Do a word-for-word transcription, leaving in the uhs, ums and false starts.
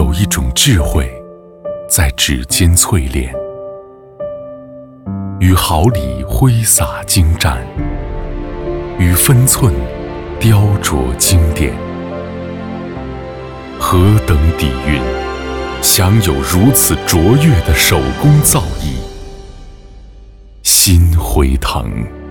有一种智慧在指尖淬炼，于毫厘挥洒精湛，于分寸雕琢经典。何等底蕴，享有如此卓越的手工造诣，心回腾。